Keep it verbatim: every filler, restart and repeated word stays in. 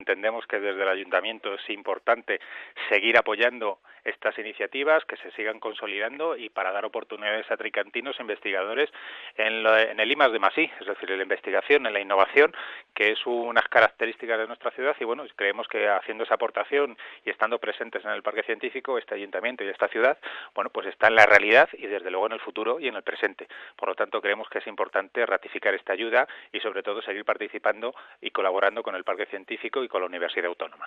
Entendemos que desde el Ayuntamiento es importante seguir apoyando estas iniciativas, que se sigan consolidando y para dar oportunidades a tricantinos e investigadores en, lo, en el I más D más I, es decir, en la investigación, en la innovación, que es unas características de nuestra ciudad y bueno, creemos que haciendo esa aportación y estando presentes en el Parque Científico, este Ayuntamiento y esta ciudad, bueno, pues está en la realidad y desde luego en el futuro y en el presente. Por lo tanto, creemos que es importante ratificar esta ayuda y sobre todo seguir participando y colaborando con el Parque Científico y con la Universidad Autónoma.